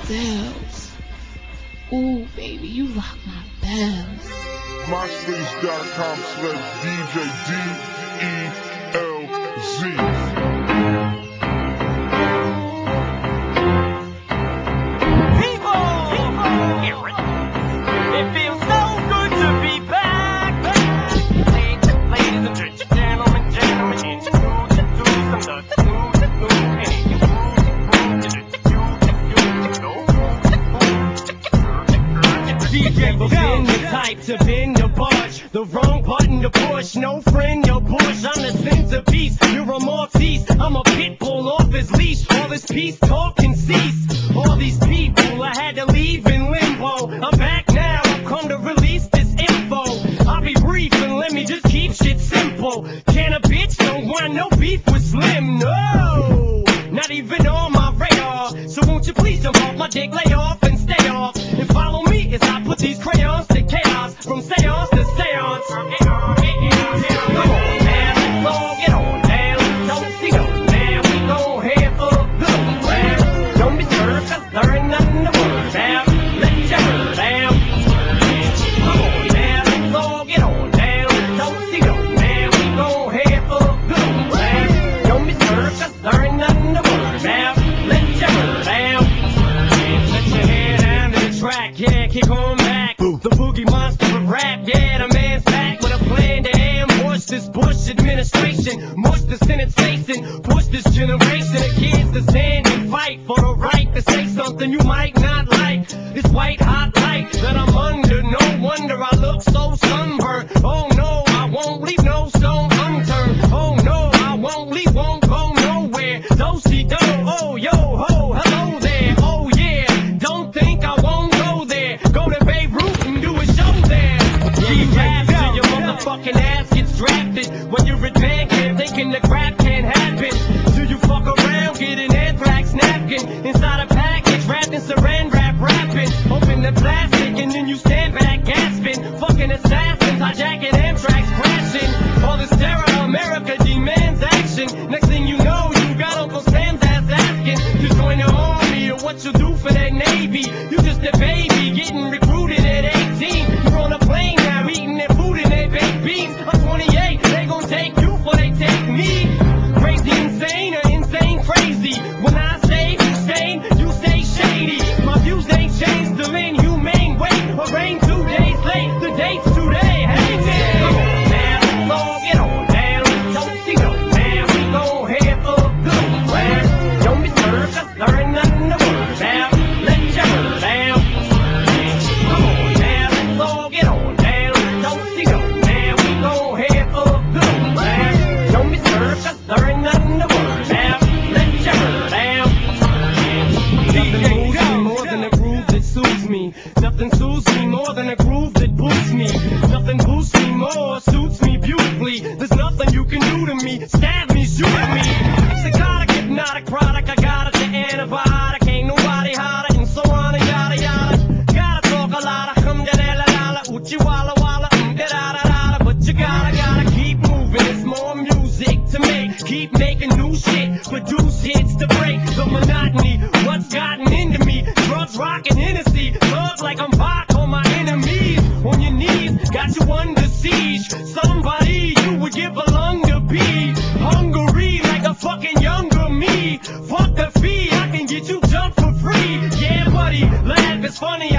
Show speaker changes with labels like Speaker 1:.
Speaker 1: cells. Ooh, baby, you rock my bells.
Speaker 2: MySpace.com/DJDELZ.
Speaker 3: To bend the barge, the wrong button to push, no friend, no push. I'm the centerpiece, you're a Maltese, I'm a pit bull off his leash. All this peace talk can cease. All these people I had to leave in limbo. I'm back now, I've come to release this info. I'll be brief and let me just keep shit simple. Can a bitch don't want no beef with Slim? No, not even on my radar. So won't you please jump off my dick, lay off and stay off, and follow me as I put these crayons to chaos. From seance to seance. Come on now, let's all get on down. Don't see no now, we gon' have a good laugh. Don't be scared, cause there ain't nothing to worry about. Let your hair down. Come on now, let's all get on down. Don't see no now, we gon' have a good laugh. Don't be scared, cause there ain't nothing to worry about. Let your hair down. Let your hair down to the track, yeah, kick on back. The boogie monster of rap, yeah, the man's back with a plan to ambush this Bush administration, mush the Senate's facing, push this generation of kids to stand and fight for the right to say something you might not like. This white hot light that I'm under, no wonder I look so sunburned. Oh no, I won't leave no stone unturned. Oh no, I won't leave, won't go nowhere. Do-si-do, oh yo ho, hello there. Oh yeah, don't think I won't go there. Go to Beirut and do a show there. Keep rap till your motherfucking ass gets drafted. When you're at band camp thinking the crap can't happen. Do you fuck around, get an anthrax napkin inside a package wrapped in saran wrap, rapping. Open the plastic and then you stand back gasping. Fucking assassins hijacking Amtrak crashing. All this terror, America demands action. Next thing you know, you got Uncle Sam's ass asking to join the army or what you do for that Navy. You just a baby getting recruited at 18. You're on a plane now eating their food and their baked beans. I'm 28, they gon' take you before they take me. Crazy insane or insane crazy. When I say Hussein, you say shady. My views ain't changed, still inhumane. Wait, or rain 2 days late, the date's today. Hey man, come on now, let's all get on down. Don't see no now, we gon' have a good laugh. Don't be scared, cause there ain't nothing to worry about. Let your hair down. Come on now, let's all get on down. Don't see no now, we gon' have a good laugh. Don't be scared, cause there ain't nothing to worry about. Let your hair down. Nothing moves me more than a groove that soothes me. Nothing soothes me more than a groove that boosts me. Nothing boosts me more, suits me beautifully. There's nothing you can do to me. Stab me, shoot me. Psychotic, hypnotic product, I got it, the antibiotic. Ain't nobody hotter, and so on and yada yada. Gotta talk a lot of da da la la la, oochie walla walla, da da da da. But you gotta keep moving. There's more music to make. Keep making new shit, produce hits to break the monotony. What's gotten into me? Drugs, rock, and Hennessy. Love like I'm Bach on my enemies. On your knees, got you under siege. Somebody you would give a lung to be. Hungry like a fucking younger me. Fuck the fee, I can get you jumped for free. Yeah, buddy, laugh, it's funny.